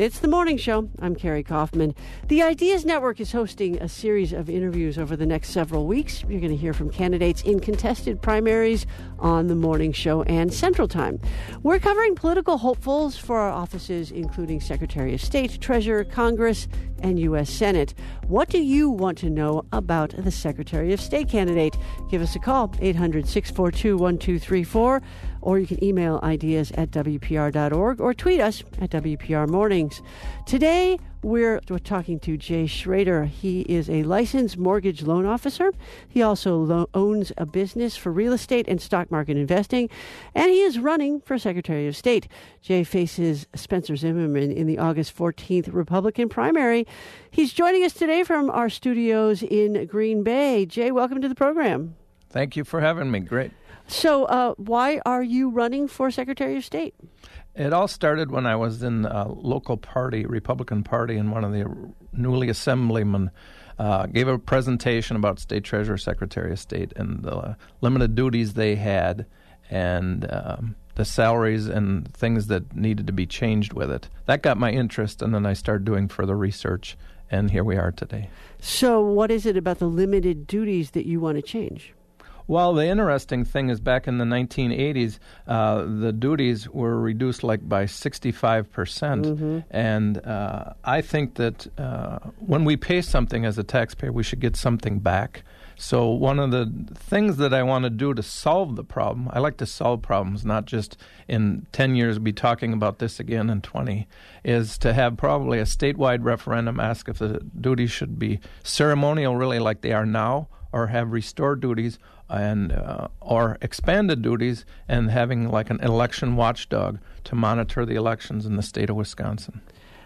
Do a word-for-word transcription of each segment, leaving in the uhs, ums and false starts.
It's The Morning Show. I'm Carrie Kaufman. The Ideas Network is hosting a series of interviews over the next several weeks. You're going to hear from candidates in contested primaries on The Morning Show and Central Time. We're covering political hopefuls for our offices, including Secretary of State, Treasurer, Congress, and U S Senate. What do you want to know about the Secretary of State candidate? Give us a call, eight hundred, six four two, one two three four, or you can email ideas at W P R dot org or tweet us at W P R Mornings. Today, we're, we're talking to Jay Schrader. He is a licensed mortgage loan officer. He also lo- owns a business for real estate and stock market investing, and he is running for Secretary of State. Jay faces Spencer Zimmerman in the August fourteenth Republican primary. He's joining us today from our studios in Green Bay. Jay, welcome to the program. Thank you for having me. Great. So uh, why are you running for Secretary of State? It all started when I was in a local party, Republican Party, and one of the newly assemblymen uh, gave a presentation about State Treasurer, Secretary of State, and the limited duties they had, and um, the salaries and things that needed to be changed with it. That got my interest, and then I started doing further research, and here we are today. So what is it about the limited duties that you want to change? Well, the interesting thing is back in the nineteen eighties, uh, the duties were reduced like by sixty-five percent. Mm-hmm. And uh, I think that uh, when we pay something as a taxpayer, we should get something back. So one of the things that I want to do to solve the problem, I like to solve problems, not just in ten years be talking about this again in twenty, is to have probably a statewide referendum, ask if the duties should be ceremonial really like they are now, or have restored duties and uh, or expanded duties, and having like an election watchdog to monitor the elections in the state of Wisconsin.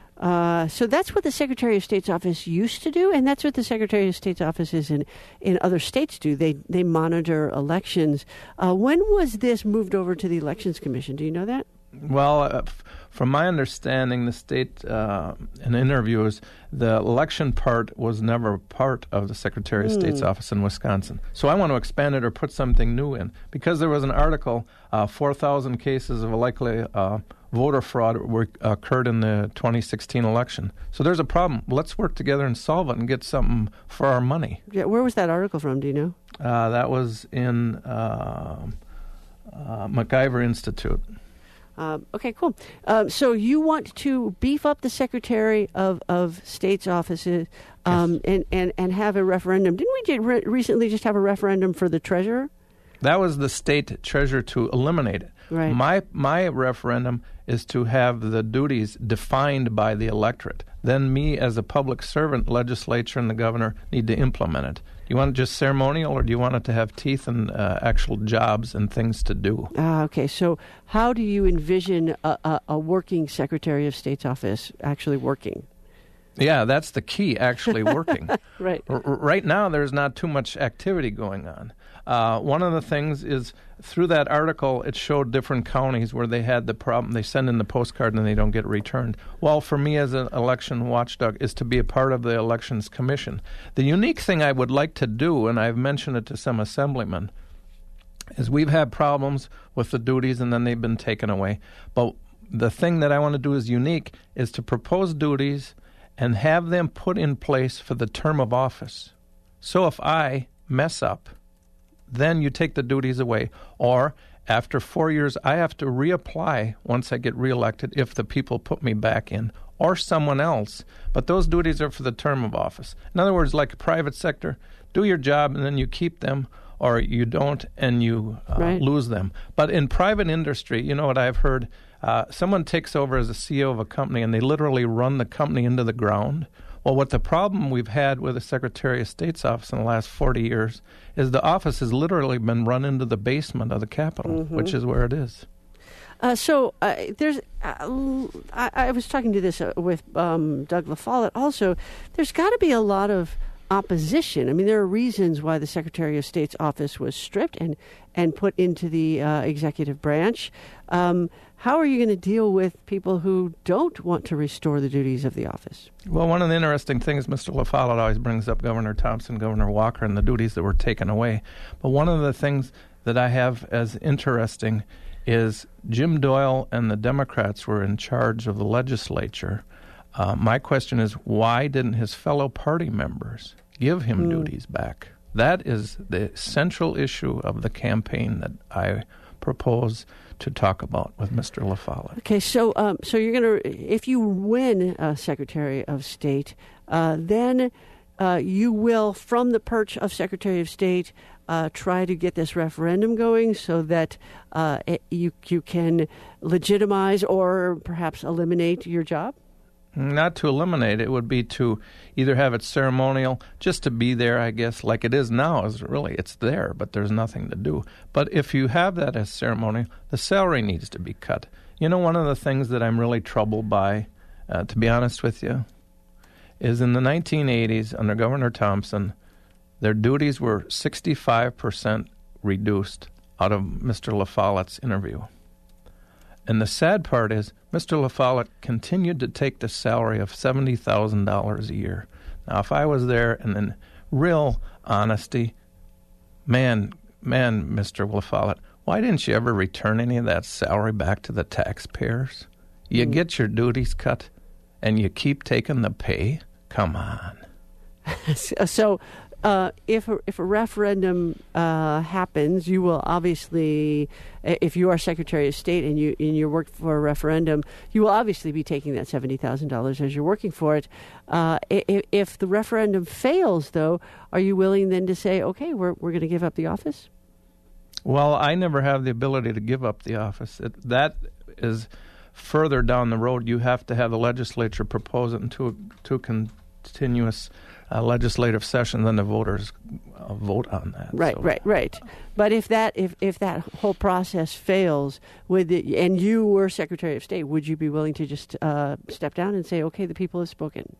Uh, so that's what the Secretary of State's office used to do, and that's what the Secretary of State's offices in, in other states do. They they monitor elections. Uh, when was this moved over to the Elections Commission? Do you know that? Well, uh, f- from my understanding, the state, uh, in interviews, the election part was never part of the Secretary of mm. State's office in Wisconsin. So I want to expand it or put something new in. Because there was an article, uh, four thousand cases of likely uh, voter fraud were, occurred in the twenty sixteen election. So there's a problem. Let's work together and solve it and get something for our money. Yeah, where was that article from? Do you know? Uh, that was in uh, uh, MacIver Institute. Uh, okay, cool. Um, so you want to beef up the Secretary of, of State's offices um, yes. and, and, and have a referendum. Didn't we just re- recently just have a referendum for the treasurer? That was the state treasurer to eliminate it. Right. My my referendum is to have the duties defined by the electorate. Then me as a public servant, legislature, and the governor need to implement it. Do you want it just ceremonial, or do you want it to have teeth and uh, actual jobs and things to do? Ah, okay. So how do you envision a, a, a working Secretary of State's office actually working? Yeah, that's the key, actually working. Right. R- right now, there's not too much activity going on. Uh, one of the things is, through that article, it showed different counties where they had the problem. They send in the postcard and they don't get returned. Well, for me as an election watchdog is to be a part of the Elections Commission. The unique thing I would like to do, and I've mentioned it to some assemblymen, is we've had problems with the duties and then they've been taken away. But the thing that I want to do is unique is to propose duties and have them put in place for the term of office. So if I mess up, then you take the duties away. Or after four years, I have to reapply once I get reelected if the people put me back in, or someone else. But those duties are for the term of office. In other words, like a private sector, do your job and then you keep them, or you don't and you uh, right. lose them. But in private industry, you know what I've heard? Uh, someone takes over as a C E O of a company and they literally run the company into the ground. Well, what the problem we've had with the Secretary of State's office in the last forty years is the office has literally been run into the basement of the Capitol, mm-hmm. which is where it is. Uh, so uh, there's, uh, I, I was talking to this uh, with um, Doug LaFollette also. There's got to be a lot of opposition. I mean, there are reasons why the Secretary of State's office was stripped and, and put into the uh, executive branch. Um, how are you going to deal with people who don't want to restore the duties of the office? Well, one of the interesting things, Mister LaFollette always brings up Governor Thompson, Governor Walker, and the duties that were taken away. But one of the things that I have as interesting is Jim Doyle and the Democrats were in charge of the legislature Uh, my question is, why didn't his fellow party members give him mm. duties back? That is the central issue of the campaign that I propose to talk about with Mister LaFollette. Okay, so um, so you're going to, if you win uh, Secretary of State, uh, then uh, you will, from the perch of Secretary of State, uh, try to get this referendum going so that uh, it, you you can legitimize or perhaps eliminate your job? Not to eliminate, it would be to either have it ceremonial, just to be there, I guess, like it is now. Is really, it's there, but there's nothing to do. But if you have that as ceremonial, the salary needs to be cut. You know, one of the things that I'm really troubled by, uh, to be honest with you, is in the nineteen eighties, under Governor Thompson, their duties were sixty-five percent reduced out of Mister LaFollette's interview. And the sad part is Mister LaFollette continued to take the salary of seventy thousand dollars a year. Now, if I was there and in real honesty, man, man, Mister LaFollette, why didn't you ever return any of that salary back to the taxpayers? You mm. get your duties cut and you keep taking the pay? Come on. So uh, if, a, if a referendum uh, happens, you will obviously, if you are Secretary of State and you and you work for a referendum, you will obviously be taking that seventy thousand dollars as you're working for it. Uh, if, if the referendum fails, though, are you willing then to say, okay, we're we're going to give up the office? Well, I never have the ability to give up the office. It, that is further down the road. You have to have the legislature propose it into a, to a continuous uh, legislative session, then the voters uh, vote on that. Right, so. right, right. But if that if, if that whole process fails, would the, and you were Secretary of State, would you be willing to just uh, step down and say, okay, the people have spoken?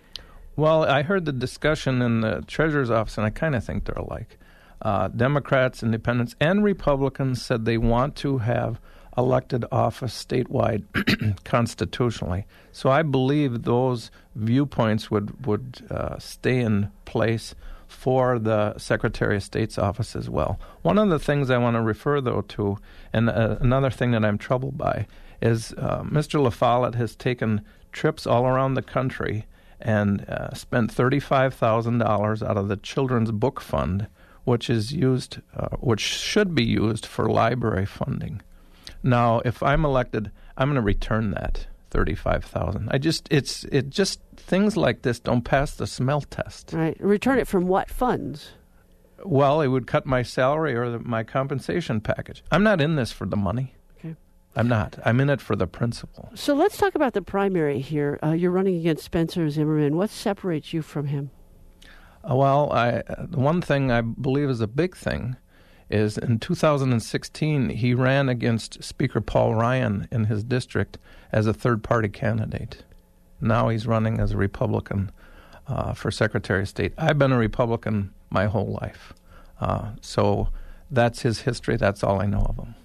Well, I heard the discussion in the Treasurer's office, and I kind of think they're alike. Uh, Democrats, Independents, and Republicans said they want to have elected office statewide constitutionally. So I believe those viewpoints would, would uh, stay in place for the Secretary of State's office as well. One of the things I want to refer, though, to, and uh, another thing that I'm troubled by, is uh, Mister LaFollette has taken trips all around the country and uh, spent thirty-five thousand dollars out of the Children's Book Fund, which is used, uh, which should be used for library funding. Now, if I'm elected, I'm going to return that thirty-five thousand dollars. I just, it's, it just, things like this don't pass the smell test. Right. Return it from what funds? Well, it would cut my salary or the, my compensation package. I'm not in this for the money. Okay. I'm not. I'm in it for the principle. So let's talk about the primary here. Uh, you're running against Spencer Zimmerman. What separates you from him? Uh, well, I, uh, one thing I believe is a big thing is in two thousand sixteen, he ran against Speaker Paul Ryan in his district as a third-party candidate. Now he's running as a Republican uh, for Secretary of State. I've been a Republican my whole life. Uh, so that's his history. That's all I know of him.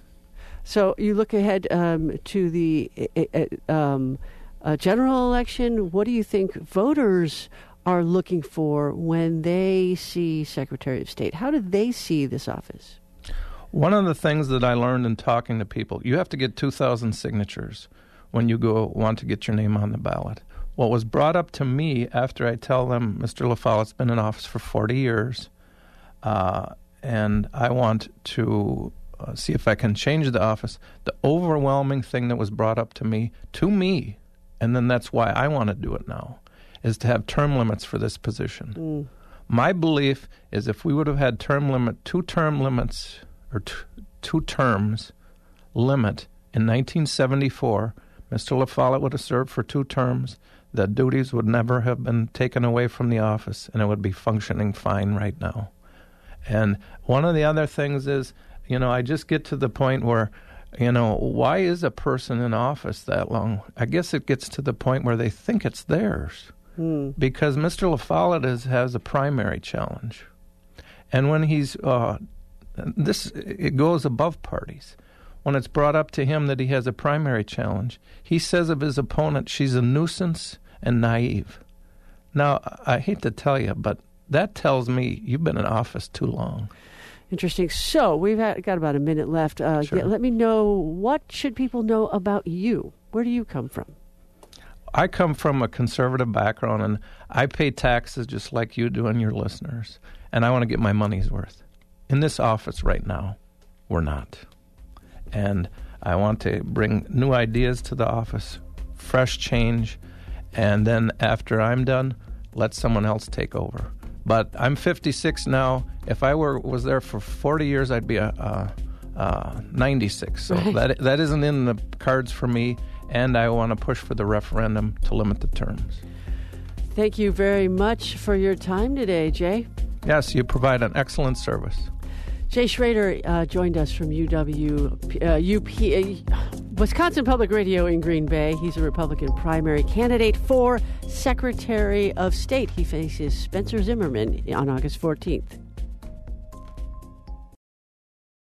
So you look ahead um, to the uh, um, uh, general election. What do you think voters are looking for when they see Secretary of State? How do they see this office? One of the things that I learned in talking to people, you have to get two thousand signatures when you go want to get your name on the ballot. What was brought up to me after I tell them Mister LaFollette's been in office for forty years, uh, and I want to uh, see if I can change the office, the overwhelming thing that was brought up to me, to me, and then that's why I want to do it now, is to have term limits for this position. Mm. My belief is if we would have had term limit, two term limits, or t- two terms limit in nineteen seventy-four, Mister LaFollette would have served for two terms. The duties would never have been taken away from the office, and it would be functioning fine right now. And one of the other things is, you know, I just get to the point where, you know, why is a person in office that long? I guess it gets to the point where they think it's theirs. Hmm. Because Mister LaFollette is, has a primary challenge. And when he's, uh, this, it goes above parties. When it's brought up to him that he has a primary challenge, he says of his opponent, she's a nuisance and naive. Now, I hate to tell you, but that tells me you've been in office too long. Interesting. So we've had, got about a minute left. Uh, sure. get, let me know, what should people know about you? Where do you come from? I come from a conservative background, and I pay taxes just like you do and your listeners, and I want to get my money's worth. In this office right now, we're not. And I want to bring new ideas to the office, fresh change, and then after I'm done, let someone else take over. But I'm fifty-six now. If I were was there for forty years, I'd be a, a, a ninety-six. So right. that that isn't in the cards for me, and I want to push for the referendum to limit the terms. Thank you very much for your time today, Jay. Yes, you provide an excellent service. Jay Schroeder uh, joined us from U W, uh, U P, uh, Wisconsin Public Radio in Green Bay. He's a Republican primary candidate for Secretary of State. He faces Spencer Zimmerman on August fourteenth.